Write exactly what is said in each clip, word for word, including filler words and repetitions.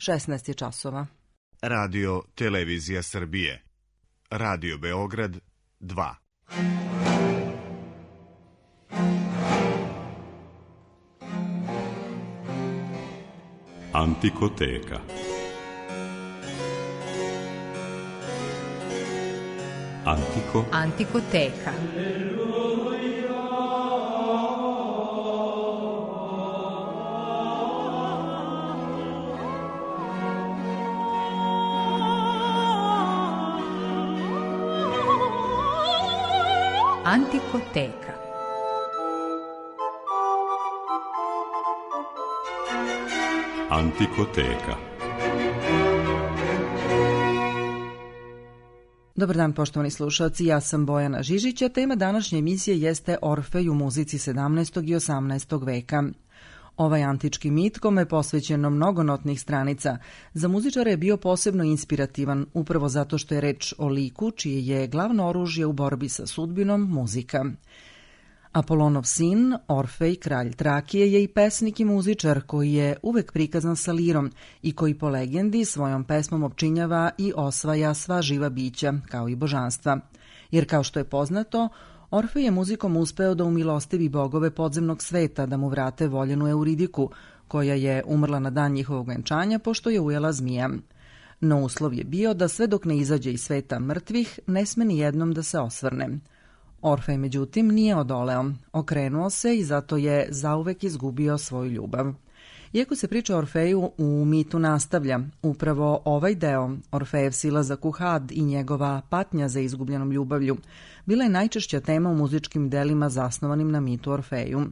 šesnaest je časova. Radio Televizija Srbije. Radio Beograd dva. Antikoteka. Antiko. Antikoteka. Antikoteka. Antikoteka. Dobar dan, poštovani slušalci, ja sam Bojana Žižić, a tema današnje emisije jeste Orfej u muzici sedamnaestog i osamnaestog veka. Ovaj antički mit, kome je posvećeno mnogo notnih stranica, za muzičare je bio posebno inspirativan, upravo zato što je reč o liku čije je glavno oružje u borbi sa sudbinom muzika. Apolonov sin, Orfej, kralj Trakije, je i pesnik i muzičar koji je uvek prikazan sa lirom i koji po legendi svojom pesmom opčinjava i osvaja sva živa bića, kao i božanstva. Jer kao što je poznato, Orfej je muzikom uspeo da umilostivi bogove podzemnog sveta da mu vrate voljenu Euridiku, koja je umrla na dan njihovog venčanja pošto je ujela zmija. No uslov je bio da sve dok ne izađe iz sveta mrtvih, ne sme ni jednom da se osvrne. Orfej, međutim, nije odoleo, okrenuo se i zato je zauvek izgubio svoju ljubav. Iako se priča o Orfeju u mitu nastavlja, upravo ovaj deo, Orfejev silazak u Had i njegova patnja za izgubljenom ljubavlju, bila je najčešća tema u muzičkim delima zasnovanim na mitu Orfeju.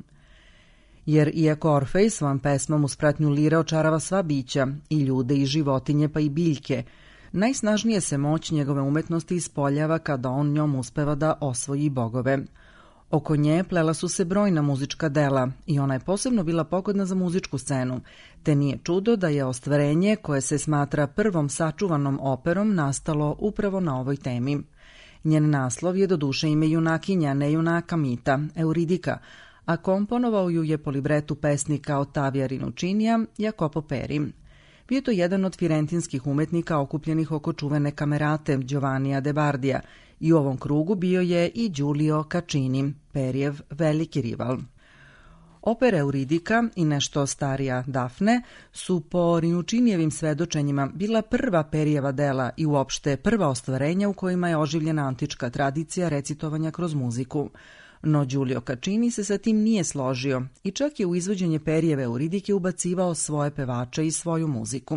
Jer iako Orfej svojom pesmom uz pratnju lire očarava sva bića, i ljude i životinje pa i biljke, najsnažnije se moć njegove umetnosti ispoljava kada on njom uspeva da osvoji bogove. Oko nje plela su se brojna muzička dela i ona je posebno bila pogodna za muzičku scenu, te nije čudo da je ostvarenje koje se smatra prvom sačuvanom operom nastalo upravo na ovoj temi. Njen naslov je doduše ime junakinja, ne junaka mita, Euridika, a komponovao ju je po libretu pesnika Ottavia Rinuccinija Jacopo Peri. Bio je to jedan od firentinskih umetnika okupljenih oko čuvene kamerate Giovannija de Bardija i u ovom krugu bio je i Giulio Caccini, Perijev veliki rival. Opera Euridika i nešto starija Dafne su po Rinuccinijevim svedočenjima bila prva Perijeva dela i uopšte prva ostvarenja u kojima je oživljena antička tradicija recitovanja kroz muziku. No Giulio Caccini se sa tim nije složio i čak je u izvođenje Perijeve Euridike ubacivao svoje pevače i svoju muziku.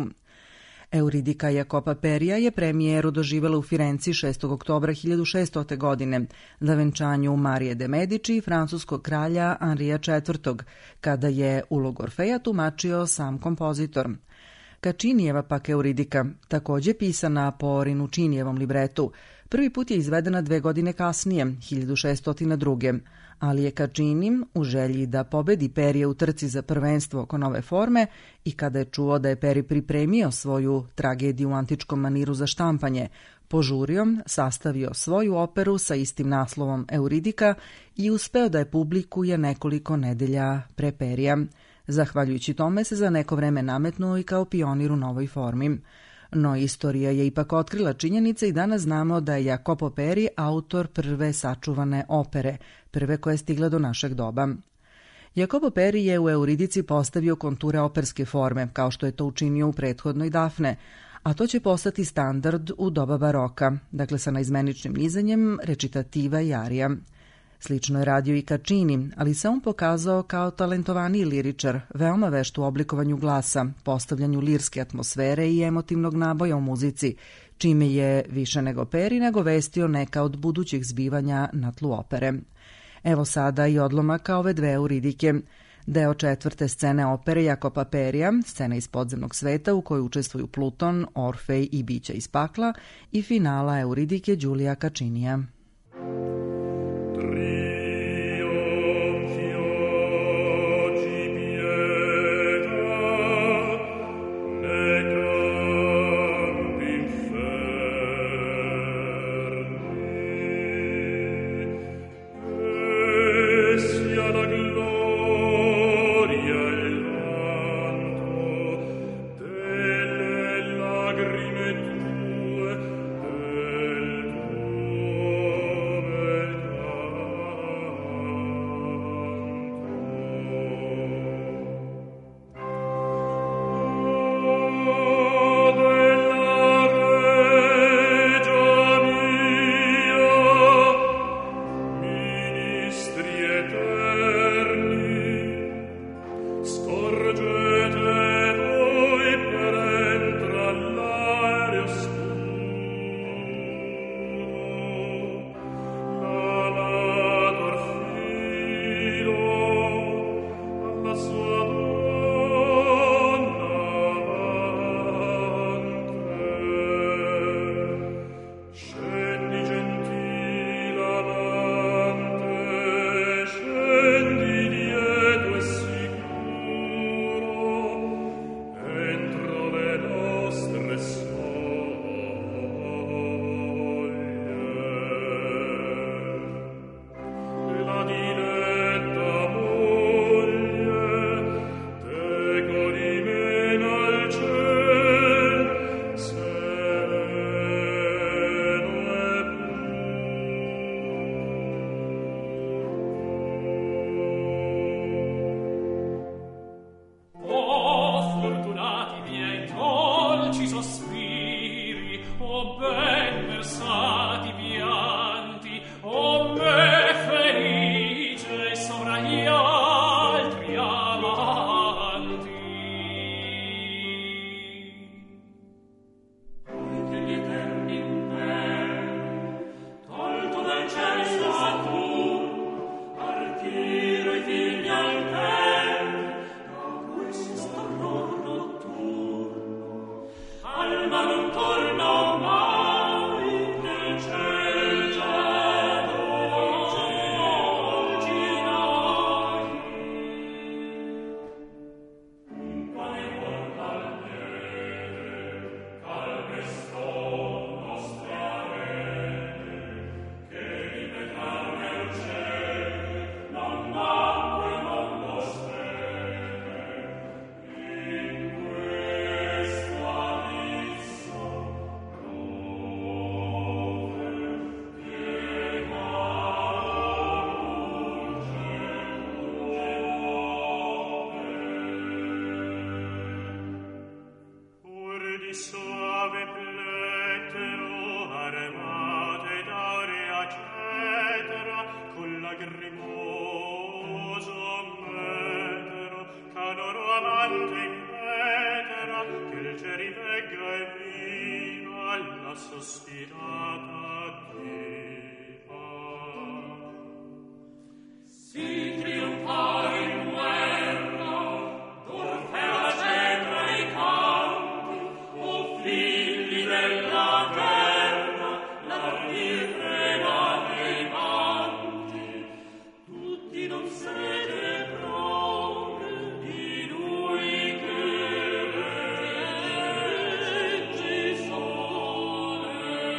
Euridika Jacopa Perija je premijeru doživela u Firenci šestog oktobra hiljadu šeststote. godine na venčanju Marije de Medici i francuskog kralja Anrija četvrtog. kada je ulogu Orfeja tumačio sam kompozitor. Caccinijeva pak Euridika, također pisana po Rinuccinijevom libretu, prvi put je izvedena dve godine kasnije, hiljadu šeststote. druge. ali je Caccini u želji da pobedi Perije u trci za prvenstvo oko nove forme i kada je čuo da je Peri pripremio svoju tragediju u antičkom maniru za štampanje, požurio, sastavio svoju operu sa istim naslovom Euridika i uspeo da je publikuje nekoliko nedelja pre Perija. Zahvaljujući tome se za neko vreme nametnuo i kao pionir u novoj formi. No istorija je ipak otkrila činjenice i danas znamo da je Jacopo Peri autor prve sačuvane opere, prve koja je stigla do našeg doba. Jacopo Peri je u Euridici postavio konture operske forme, kao što je to učinio u prethodnoj Dafne, a to će postati standard u doba baroka, dakle sa naizmeničnim nizanjem, recitativa i arija. Slično je radio i Caccini, ali se on pokazao kao talentovaniji liričar, veoma vešt u oblikovanju glasa, postavljanju lirske atmosfere i emotivnog naboja u muzici, čime je više nego Peri nego vestio neka od budućih zbivanja na tlu opere. Evo sada i odlomaka ove dve Euridike. Deo četvrte scene opere Jacopa Perija, scena iz podzemnog sveta u kojoj učestvuju Pluton, Orfej i bića iz pakla, i finala Euridike Giulia Caccinija. Delle sospiri, o ben versati pianti, o me felice sovra gli altri amanti. Poiché gli eterni imperi, tolto dal cielo a tu, partiro i figli alteri, da questo storno notturno, alma non torna mai nel ciel già dolcinai. Un quale volta al piede, calpesto nostra rete, che di petrar nel cielo non nacque, non postrete, in questo abisso dove piegava pur di suave plettro armate d'aurea cetra, con lagrimoso metro canoro amante impetra, che il ciel rivegga e viva la sospirata diva. Si trionfare in guerra, d'Orfeo la cetra e i canti, o figli della guerra, l'ardi regate i vanti, tutti non siete prove di lui che reggi sole.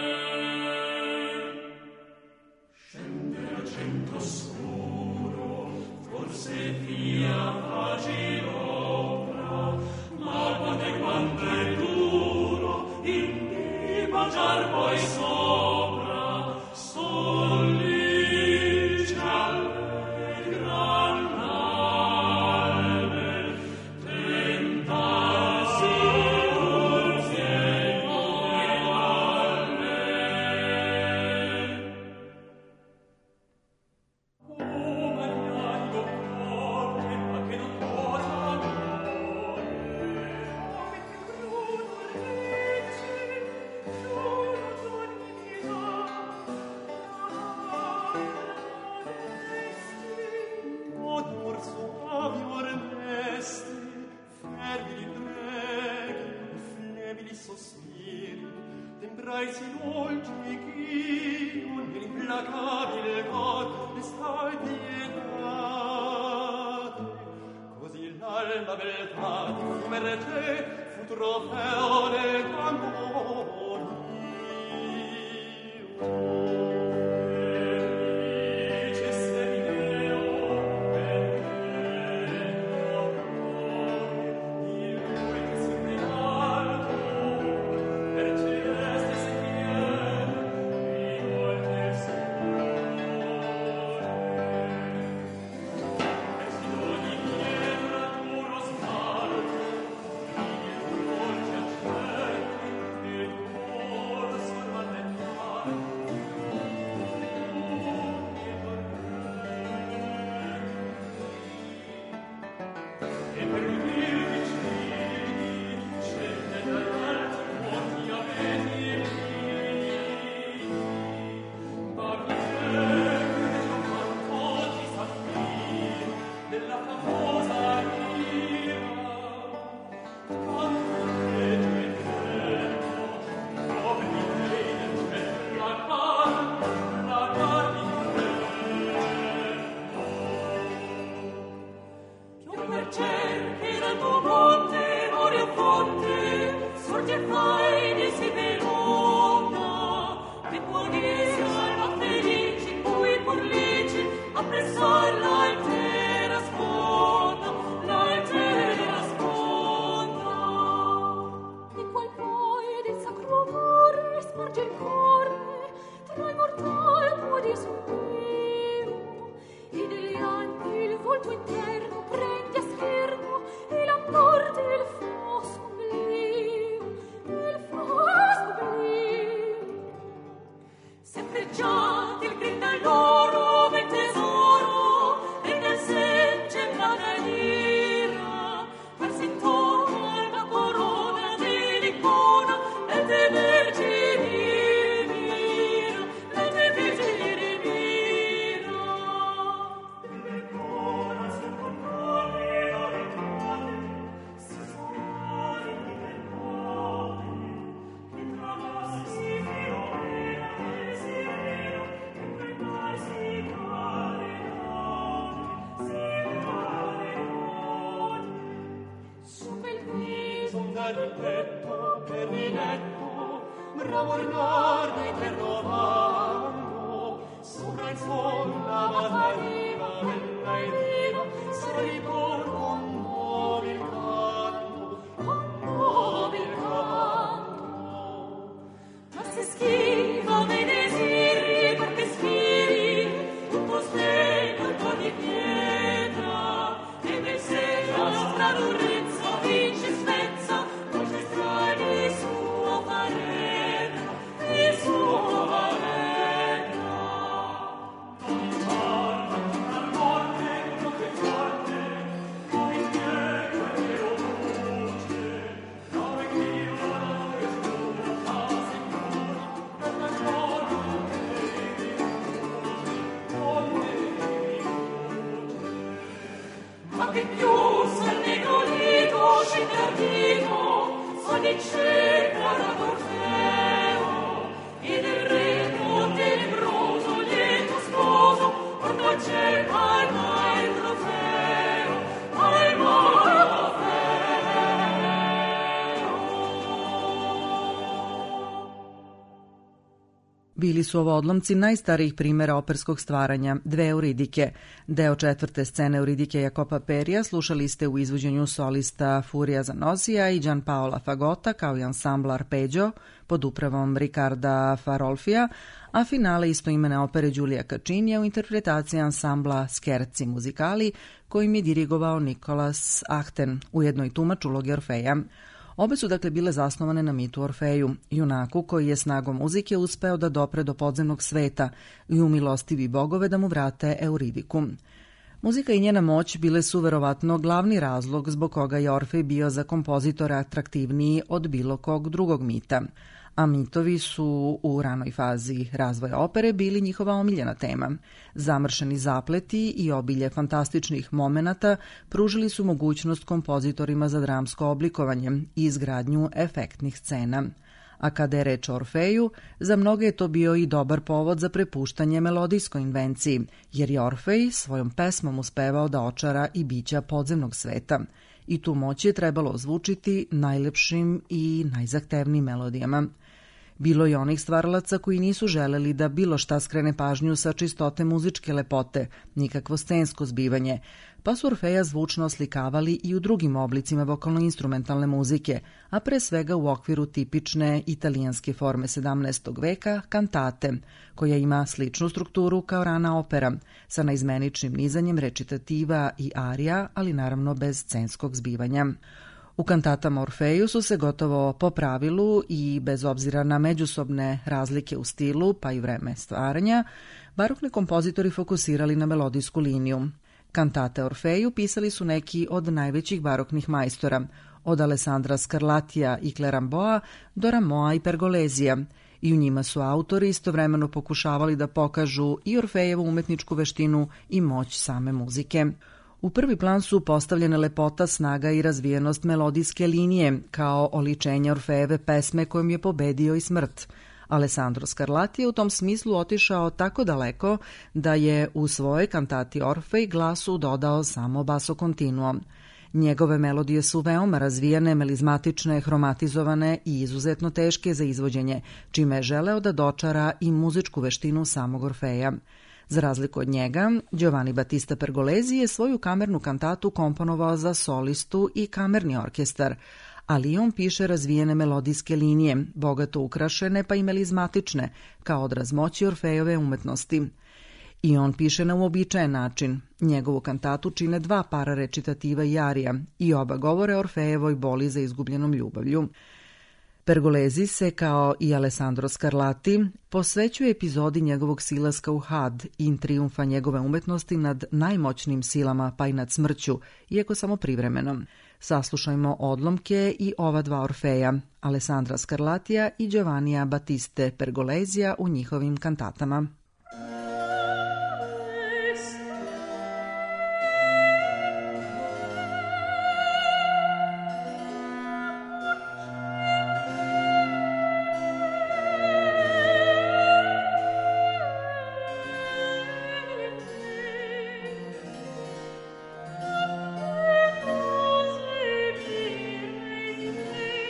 Scende al centro oscuro, forse via facilopra, ma quando è quanto è duro, in di baciar poi sopra, sollice allegra l'albe, tentasi urzie l'albe. Oh, magnanimo forte, ma che non posa amore, come più crudo legge, giuro d'ogni pietà, o d'amor soavi ornesti, fervidi preghi, flebili sospiri, tembrai si dolci chi, con l'implacabile God le stai pietate, così l'alba beltà di fumerete fu trofeo del amorio. Felice sei Deo, benedetto noi, di lui che si alto, per celeste sentieri, rivolte il Signore. Vestito di pietra duro smalto, figli dolci accenti, per il tetto, per il letto, bravo ornarmi trovando, sopra il suolo la matariva, bella e viva, sali con nuovo il canto, con nuovo il canto. Ma se schiva me desiri, perché schivi, tutto stego il tuo di pietra, e per sé la nostra durezza vince spezza, dolce strani suo parere, il suo parere. Che più sul negolito scintardito sono in cerca da Orfeo e del retro tenebroso lieto sposo porta al cielo al mai il trofeo, al mai Bili su ovo odlomci najstarijih primjera operskog stvaranja, dve Euridike. Deo četvrte scene Euridike Jacopa Perija slušali ste u izvođenju solista Furia Zanosija i Gianpaola Fagota kao i ansambla Arpeggio pod upravom Ricarda Farolfija, a finale istoimene opere Giulia Caccinija u interpretaciji ansambla Scherzi Musicali kojim je dirigovao Nicolas Achten, ujedno i tumač uloge Orfeja. Obe su dakle bile zasnovane na mitu Orfeju, junaku koji je snagom muzike uspeo da dopre do podzemnog sveta i umilostivi bogove da mu vrate Euridiku. Muzika i njena moć bile su verovatno glavni razlog zbog koga je Orfej bio za kompozitora atraktivniji od bilo kog drugog mita, a mitovi su u ranoj fazi razvoja opere bili njihova omiljena tema. Zamršeni zapleti i obilje fantastičnih momenata pružili su mogućnost kompozitorima za dramsko oblikovanje i izgradnju efektnih scena. A kada je reč o Orfeju, za mnoge je to bio i dobar povod za prepuštanje melodijskoj invenciji, jer je Orfej svojom pesmom uspevao da očara i bića podzemnog sveta. I tu moć je trebalo ozvučiti najlepšim i najzahtevnijim melodijama. Bilo je onih stvaralaca koji nisu želeli da bilo šta skrene pažnju sa čistote muzičke lepote, nikakvo scensko zbivanje, pa su Orfeja zvučno oslikavali i u drugim oblicima vokalno-instrumentalne muzike, a pre svega u okviru tipične italijanske forme sedamnaestog veka, kantate, koja ima sličnu strukturu kao rana opera, sa naizmeničnim nizanjem recitativa i arija, ali naravno bez scenskog zbivanja. U kantatama Orfeju su se gotovo po pravilu i bez obzira na međusobne razlike u stilu pa i vreme stvaranja, barokni kompozitori fokusirali na melodijsku liniju. Kantate Orfeju pisali su neki od najvećih baroknih majstora, od Alessandra Scarlattija i Clerambaulta do Rameau'a i Pergolesija, i u njima su autori istovremeno pokušavali da pokažu i Orfejevu umetničku veštinu i moć same muzike. U prvi plan su postavljene lepota, snaga i razvijenost melodijske linije kao oličenje Orfejeve pesme kojom je pobedio i smrt. Alessandro Scarlatti je u tom smislu otišao tako daleko da je u svojoj kantati Orfej glasu dodao samo basso continuo. Njegove melodije su veoma razvijene, melizmatične, hromatizovane i izuzetno teške za izvođenje, čime je želeo da dočara i muzičku veštinu samog Orfeja. Za razliku od njega, Giovanni Battista Pergolesi je svoju kamernu kantatu komponovao za solistu i kamerni orkestar, ali on piše razvijene melodijske linije, bogato ukrašene pa i melizmatične, kao odraz moći Orfejove umetnosti. I on piše na uobičajen način. Njegovu kantatu čine dva para recitativa i arija i oba govore Orfejevoj boli za izgubljenom ljubavlju. Pergolesi se, kao i Alessandro Scarlatti, posvećuje epizodi njegovog silaska u Had i trijumfa njegove umetnosti nad najmoćnim silama pa i nad smrću, iako samo privremeno. Saslušajmo odlomke i ova dva Orfeja, Alessandra Scarlattija i Giovannija Battiste Pergolesija u njihovim kantatama. Thank you.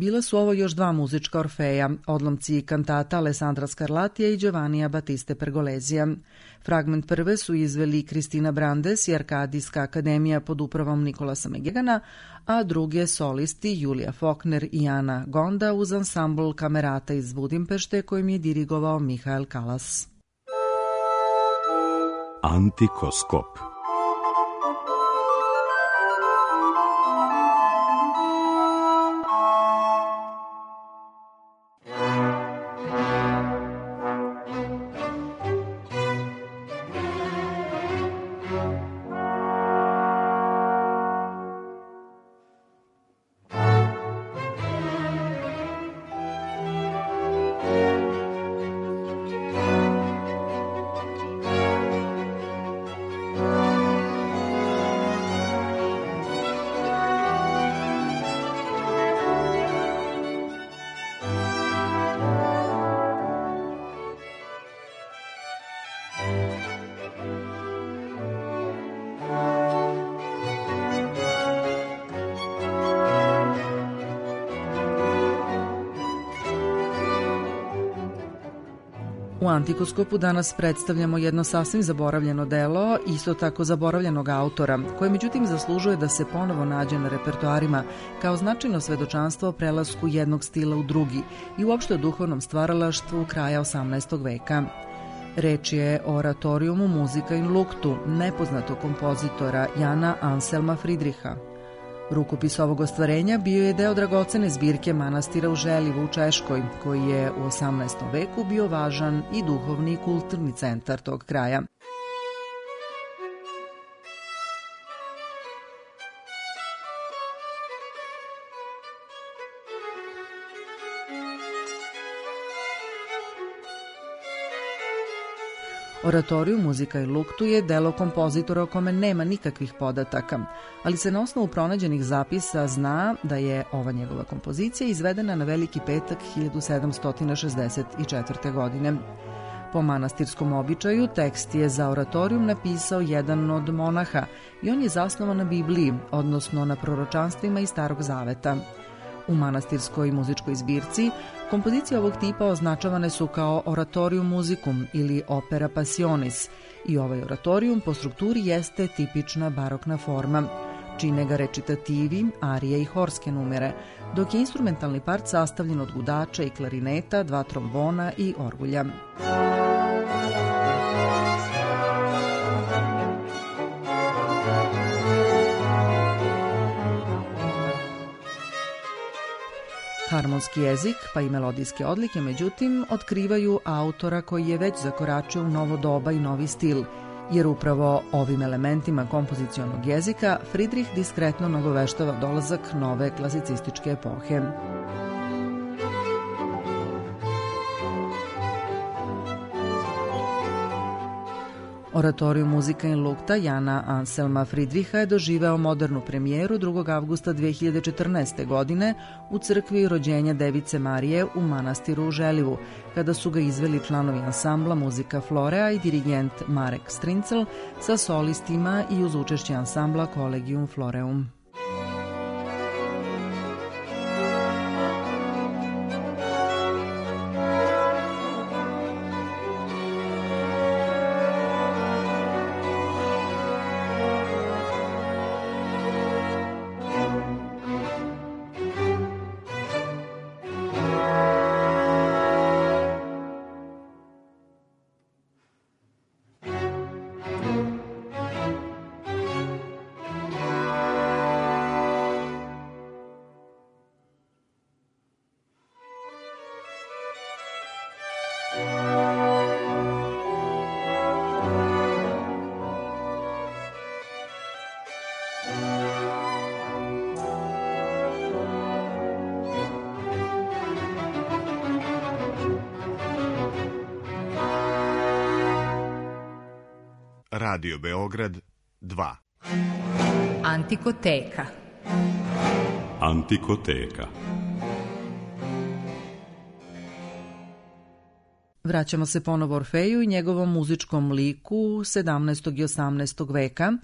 Bila su ovo još dva muzička Orfeja, odlomci kantata Alessandra Scarlatija i Giovannija Battiste Pergolezija. Fragment prve su izveli Kristina Brandes i Arkadijska akademija pod upravom Nikolasa Megegana, a druge solisti Julija Faulkner i Ana Gonda uz ansambl Kamerata iz Budimpešte kojim je dirigovao Mihael Kalas. Antikoskop. U Antikoskopu danas predstavljamo jedno sasvim zaboravljeno delo, isto tako zaboravljenog autora, koje međutim zaslužuje da se ponovo nađe na repertoarima kao značajno svedočanstvo o prelasku jednog stila u drugi i uopšte o duhovnom stvaralaštvu kraja osamnaestog veka. Reč je o oratorijumu Muzika in Luktu, nepoznatog kompozitora Jana Anselma Fridriha. Rukopis ovog ostvarenja bio je deo dragocene zbirke manastira u Željevu u Češkoj, koji je u osamnaestom veku bio važan i duhovni i kulturni centar tog kraja. Oratorijum Muzika in Luktu je delo kompozitora o kome nema nikakvih podataka, ali se na osnovu pronađenih zapisa zna da je ova njegova kompozicija izvedena na Veliki petak hiljadu sedamsto šezdeset četvrte. godine. Po manastirskom običaju tekst je za oratorijum napisao jedan od monaha i on je zasnovan na Bibliji, odnosno na proročanstvima iz Starog zaveta. U manastirskoj muzičkoj zbirci kompozicije ovog tipa označavane su kao oratorium musicum ili opera passionis i ovaj oratorijum po strukturi jeste tipična barokna forma. Čine ga recitativi, arije i horske numere, dok je instrumentalni part sastavljen od gudača i klarineta, dva trombona i orgulja. Harmonski jezik, pa i melodijske odlike, međutim, otkrivaju autora koji je već zakoračio u novo doba i novi stil, jer upravo ovim elementima kompozicionog jezika Fridrih diskretno nagoveštava dolazak nove klasicističke epohe. Oratorijum Muzika in Lukta Jana Anselma Fridriha je doživeo modernu premijeru drugog avgusta dve hiljade četrnaeste. godine u crkvi Rođenja Device Marije u manastiru u Željevu, kada su ga izveli članovi ansambla Muzika Florea i dirigent Marek Strincel sa solistima i uz učešće ansambla Collegium Floreum. Radio Beograd dva. Antikoteka. Antikoteka. Vraćamo se ponovo Orfeju i njegovom muzičkom liku sedamnaestog i osamnaestog veka.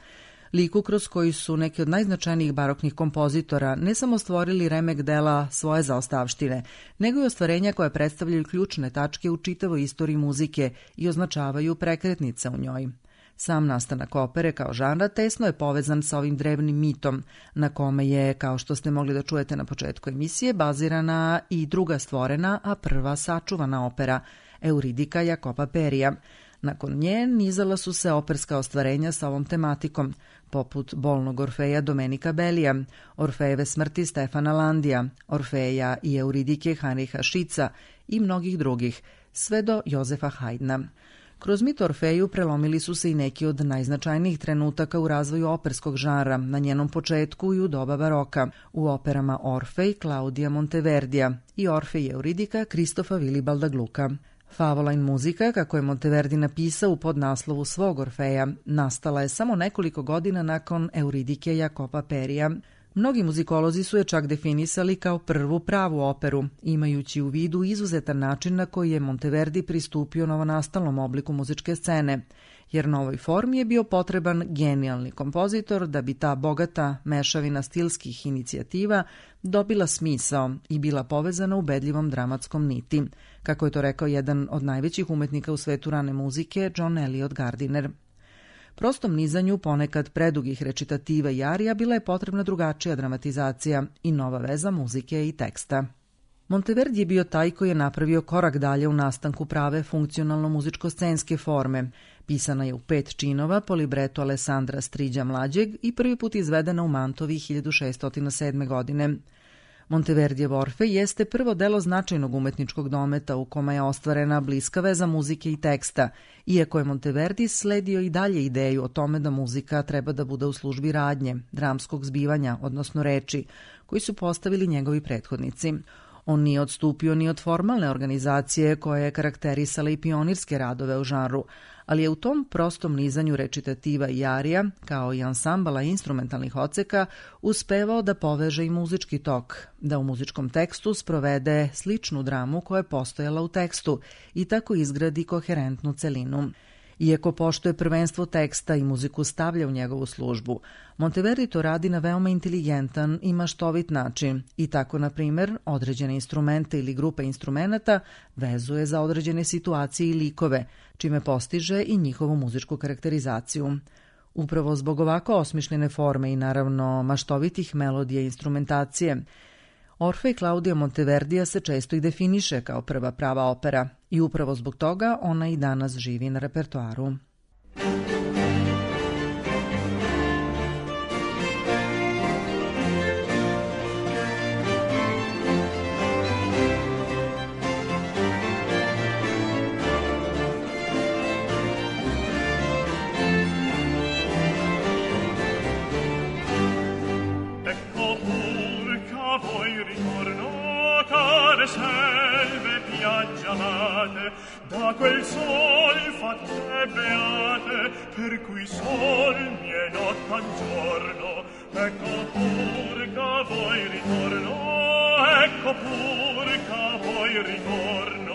liku kroz koji su neki od najznačajnijih baroknih kompozitora ne samo stvorili remek dela svoje zaostavštine, nego i ostvarenja koje predstavljaju ključne tačke u čitavoj istoriji muzike i označavaju prekretnice u njoj. Sam nastanak opere kao žanra tesno je povezan sa ovim drevnim mitom, na kome je, kao što ste mogli da čujete na početku emisije, bazirana i druga stvorena, a prva sačuvana opera, Euridika Jakopa Perija. Nakon nje nizala su se operska ostvarenja sa ovom tematikom, poput Bolnog Orfeja Domenika Bellija, Orfejeve smrti Stefana Landija, Orfeja i Euridike Heinricha Schütza i mnogih drugih, sve do Jozefa Haydna. Kroz mit Orfeju prelomili su se i neki od najznačajnijih trenutaka u razvoju operskog žanra, na njenom početku i u doba baroka, u operama Orfej Claudia Monteverdija i Orfej Euridika Kristofa Vilibalda Gluka. Favola in muzika, kako je Monteverdi napisao u podnaslovu svog Orfeja, nastala je samo nekoliko godina nakon Euridike Jakopa Perija. Mnogi muzikolozi su je čak definisali kao prvu pravu operu, imajući u vidu izuzetan način na koji je Monteverdi pristupio novonastalom obliku muzičke scene, jer novoj formi je bio potreban genijalni kompozitor da bi ta bogata mešavina stilskih inicijativa dobila smisao i bila povezana ubedljivom dramatskom niti, kako je to rekao jedan od najvećih umetnika u svetu rane muzike, John Eliot Gardiner. Prostom nizanju ponekad predugih recitativa i arija bila je potrebna drugačija dramatizacija i nova veza muzike i teksta. Monteverdi je bio taj koji je napravio korak dalje u nastanku prave funkcionalno-muzičko-scenske forme. Pisana je u pet činova po libretu Alessandra Striđa mlađeg i prvi put izvedena u Mantovi hiljadu šeststo sedme. godine. Monteverdijev Orfej jeste prvo delo značajnog umetničkog dometa u kome je ostvarena bliska veza muzike i teksta, iako je Monteverdi sledio i dalje ideju o tome da muzika treba da bude u službi radnje, dramskog zbivanja, odnosno reči, koji su postavili njegovi prethodnici. On nije odstupio ni od formalne organizacije koja je karakterisala i pionirske radove u žanru, ali je u tom prostom nizanju recitativa i arija, kao i ansambala instrumentalnih odseka, uspevao da poveže i muzički tok, da u muzičkom tekstu sprovede sličnu dramu koja je postojala u tekstu i tako izgradi koherentnu celinu. Iako poštuje prvenstvo teksta i muziku stavlja u njegovu službu, Monteverdi to radi na veoma inteligentan i maštovit način i tako, na primjer, određene instrumente ili grupe instrumenata vezuje za određene situacije i likove, čime postiže i njihovu muzičku karakterizaciju. Upravo zbog ovako osmišljene forme i naravno maštovitih melodija i instrumentacije, Orfej Claudia Monteverdija se često i definiše kao prva prava opera i upravo zbog toga ona i danas živi na repertoaru. Da quel sol fatte beate, per cui sol mi è notte al giorno, ecco pur che voi ritorno, ecco pur che voi ritorno.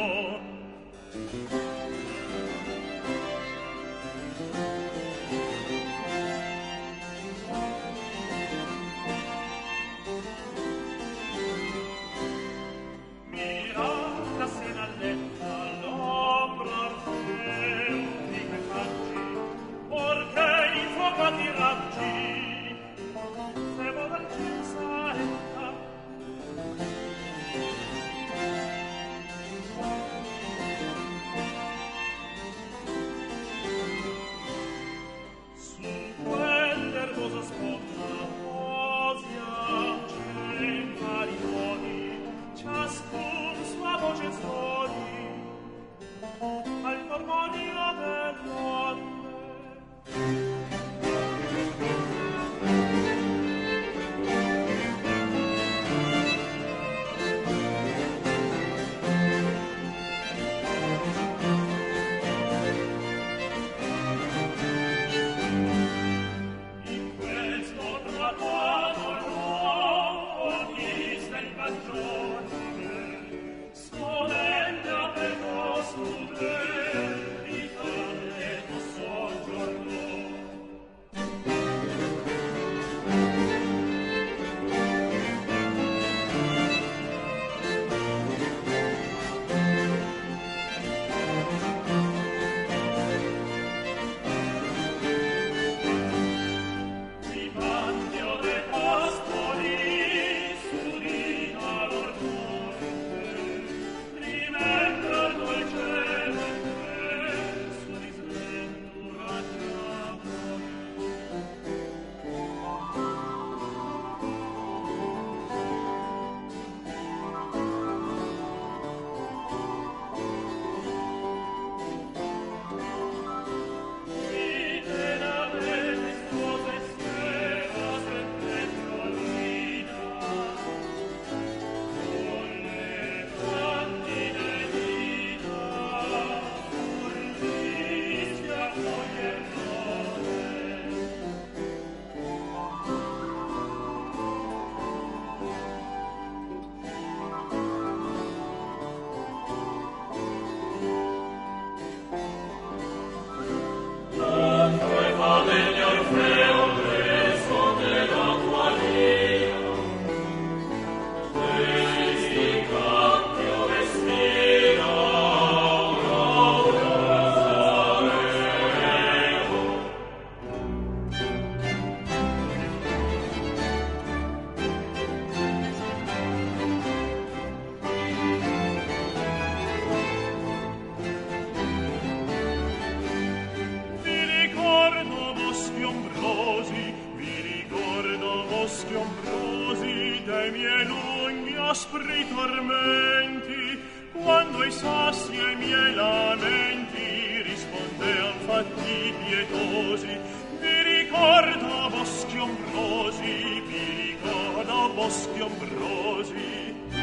miei lunghi aspri tormenti, quando ai sassi ai miei lamenti rispondean fatti pietosi, vi ricordo boschi ombrosi, vi ricordo boschi ombrosi.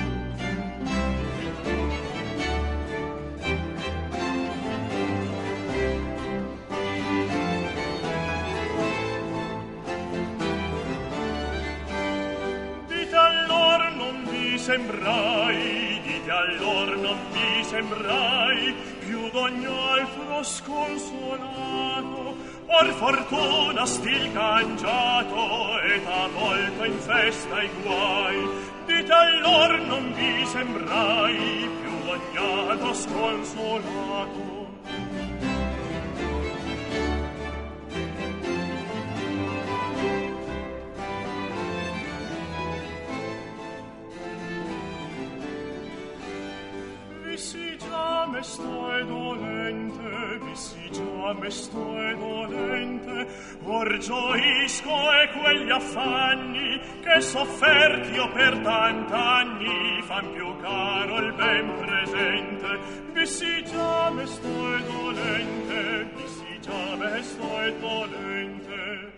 Sembrai, dite allor non vi sembrai più d'ogni altro sconsolato, or fortuna stil cangiato et avvolto in festa i guai. Dite allor non vi sembrai più d'ogni altro sconsolato. Me sto dolente, vissi già me sto dolente, or gioisco e quegli affanni che sofferti io per tant'anni fan più caro il ben presente. Vissi già me sto dolente, vissi già me sto dolente.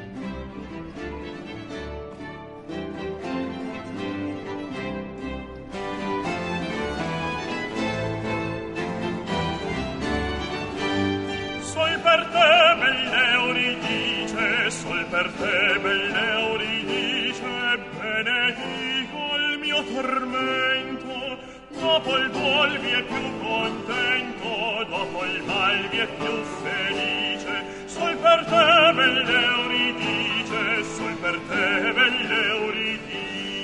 Per te, belle Euridice, sol per te, belle Euridice, benedico il mio tormento. Dopo il duol vi è più contento, dopo il mal vi è più felice. Sol per te, belle Euridice, sol per te, belle Euridice.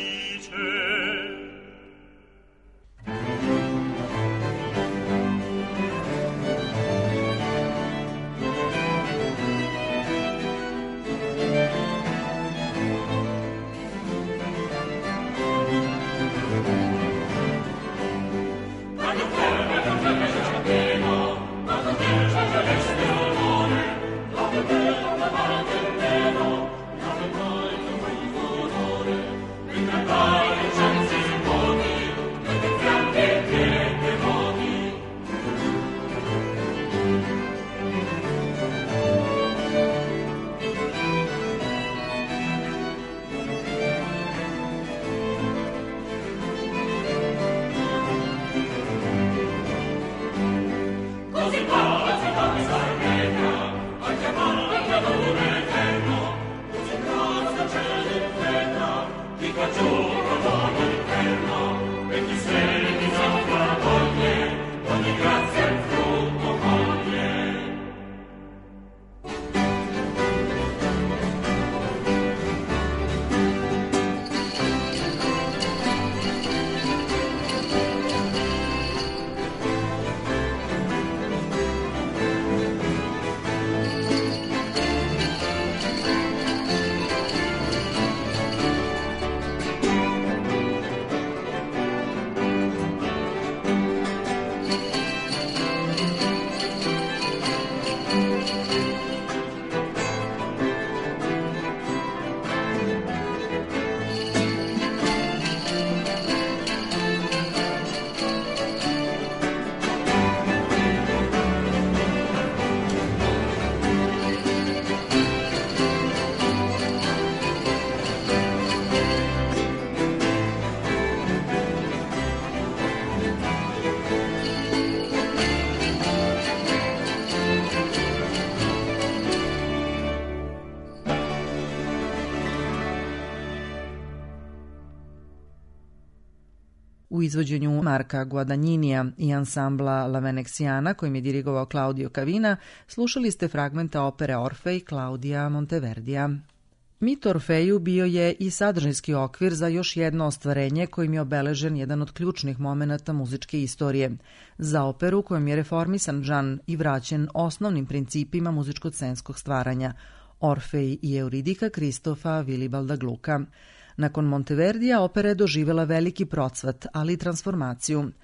U izvođenju Marka Guadagnija i ansambla La Venexiana, kojim je dirigovao Claudio Cavina, slušali ste fragmenta opere Orfej Claudia Monteverdija. Mit o Orfeju bio je i sadržinski okvir za još jedno ostvarenje kojim je obeležen jedan od ključnih momenata muzičke istorije. Za operu kojom je reformisan žan i vraćen osnovnim principima muzičko-scenskog stvaranja, Orfej i Euridika Kristofa Vilibalda Gluka. Nakon Monteverdija opera je doživjela veliki procvat, ali i transformaciju.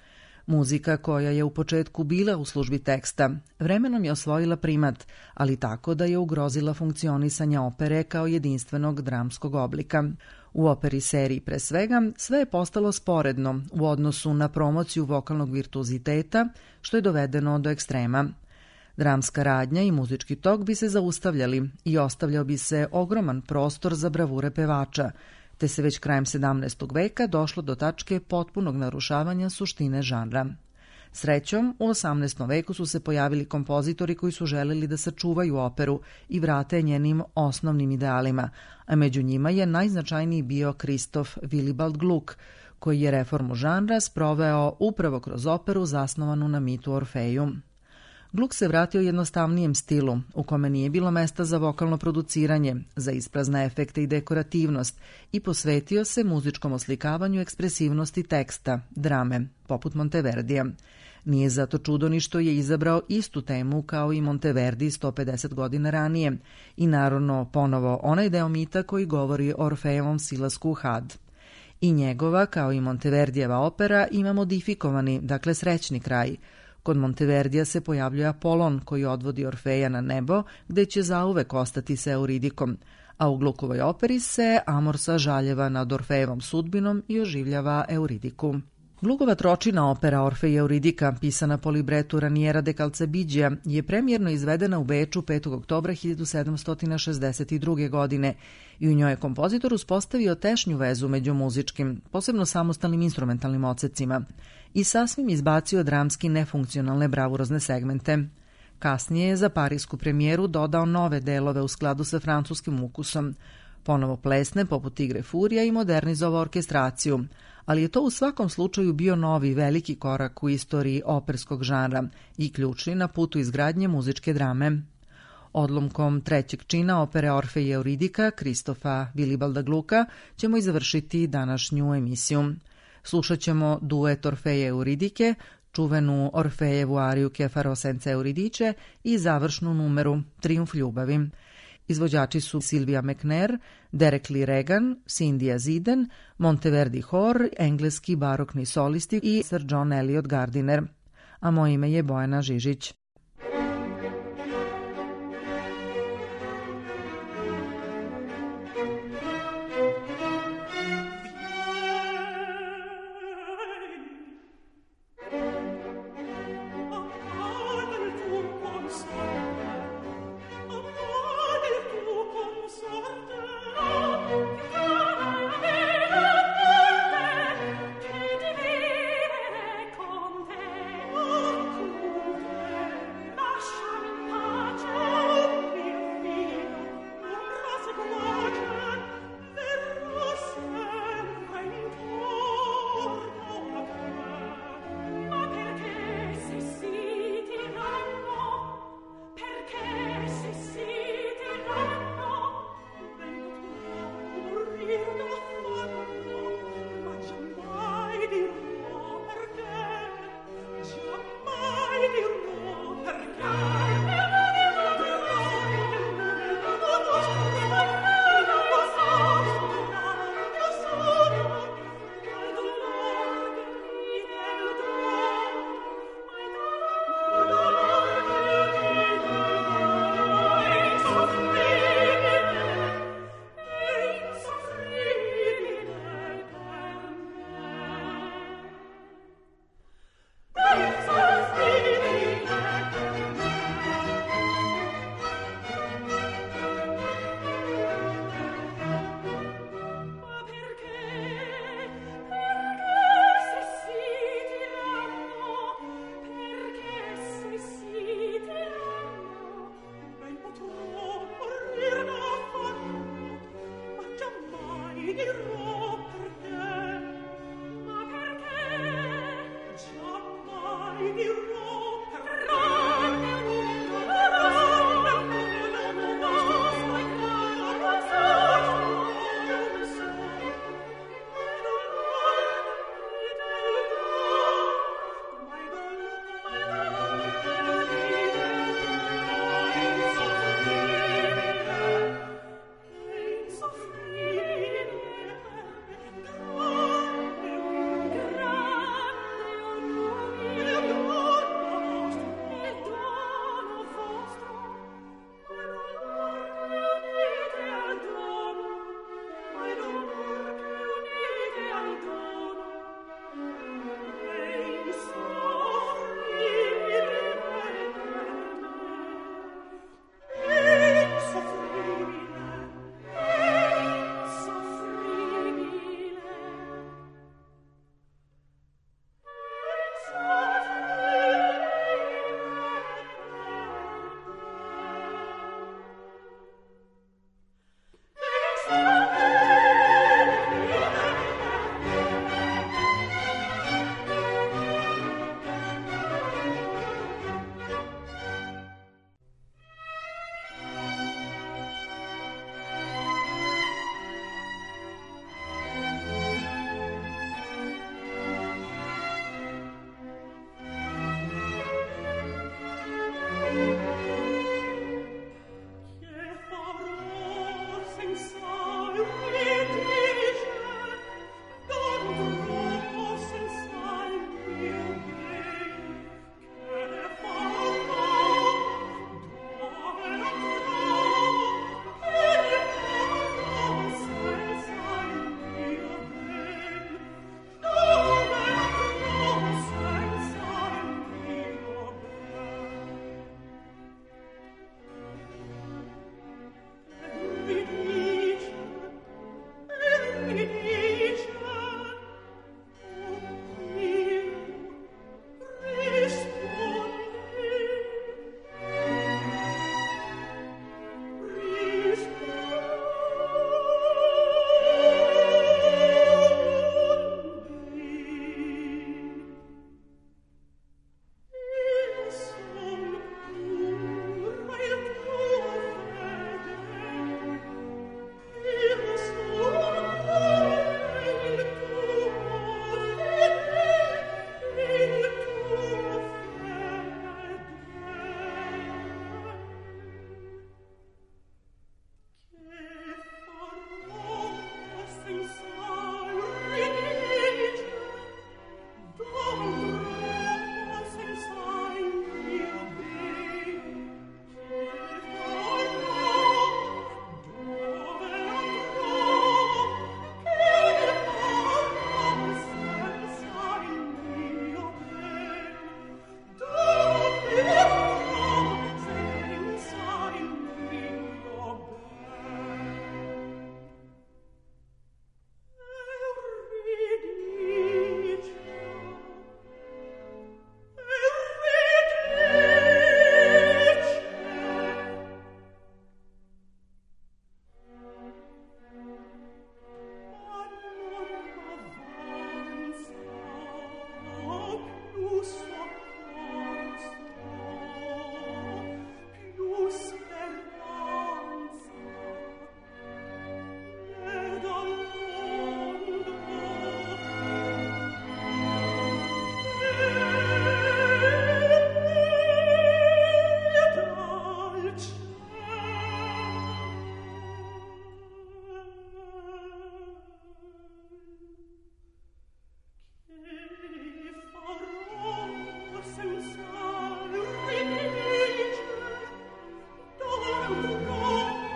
Muzika koja je u početku bila u službi teksta, vremenom je osvojila primat, ali tako da je ugrozila funkcionisanje opere kao jedinstvenog dramskog oblika. U operi seriji pre svega sve je postalo sporedno u odnosu na promociju vokalnog virtuoziteta, što je dovedeno do ekstrema. Dramska radnja i muzički tok bi se zaustavljali i ostavljao bi se ogroman prostor za bravure pevača, te se već krajem sedamnaestog veka došlo do tačke potpunog narušavanja suštine žanra. Srećom, u osamnaestom veku su se pojavili kompozitori koji su želeli da sačuvaju operu i vrate njenim osnovnim idealima, a među njima je najznačajniji bio Kristof Willibald Gluck, koji je reformu žanra sproveo upravo kroz operu zasnovanu na mitu Orfeju. Gluck se vratio jednostavnijem stilu, u kome nije bilo mesta za vokalno produciranje, za isprazne efekte i dekorativnost, i posvetio se muzičkom oslikavanju ekspresivnosti teksta, drame, poput Monteverdija. Nije zato čudo ni što je izabrao istu temu kao i Monteverdi sto pedeset godina ranije i naravno ponovo onaj deo mita koji govori o Orfejevom silasku u Had. I njegova, kao i Monteverdijeva opera, ima modifikovani, dakle srećni kraj. Kod Monteverdija se pojavljuje Apolon koji odvodi Orfeja na nebo, gde će zauvek ostati sa Euridikom, a u Gluckovoj operi se Amorsa žaljeva nad Orfejevom sudbinom i oživljava Euridiku. Gluckova tročina opera Orfej i Euridika, pisana po libretu Raniera de Calzabiggia, je premijerno izvedena u Beču petog oktobra hiljadu sedamsto šezdeset druge. godine i u njoj je kompozitor uspostavio tešnju vezu među muzičkim, posebno samostalnim instrumentalnim odsecima, i sasvim izbacio dramski nefunkcionalne bravurozne segmente. Kasnije je za parijsku premijeru dodao nove delove u skladu sa francuskim ukusom, ponovo plesne poput Igre Furija i modernizovao orkestraciju, ali je to u svakom slučaju bio novi veliki korak u istoriji operskog žanra i ključni na putu izgradnje muzičke drame. Odlomkom trećeg čina opere Orfej i Euridika Kristofa Wilibalda Glucka ćemo i završiti današnju emisiju. Slušat ćemo duet Orfeja i Euridike, čuvenu Orfejevu ariju Che farò senza Euridice i završnu numeru Trijumf ljubavi. Izvođači su Sylvia McNair, Derek Lee Regan, Cindy Aziden, Monteverdi Hor, engleski barokni solisti i Sir John Eliot Gardiner. A moje ime je Bojana Žižić. Con te,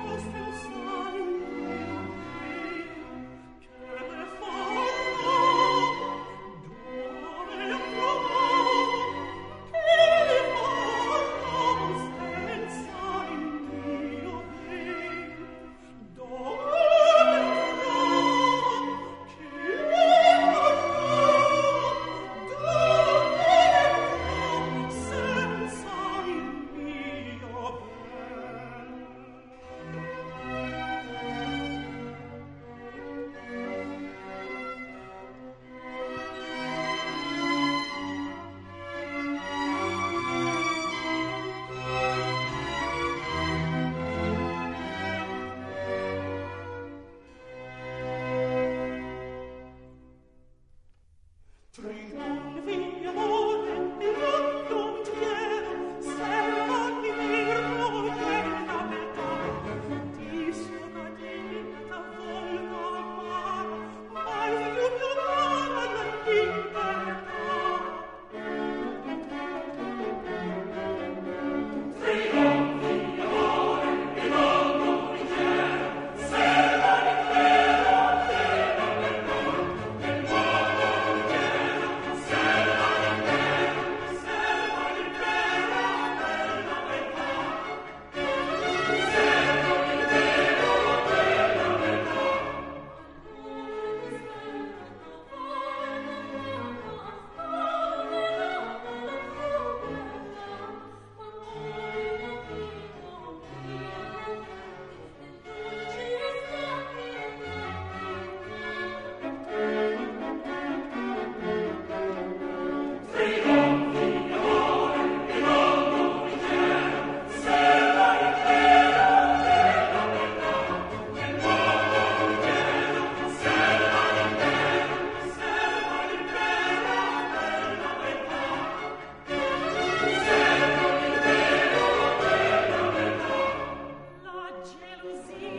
gelosia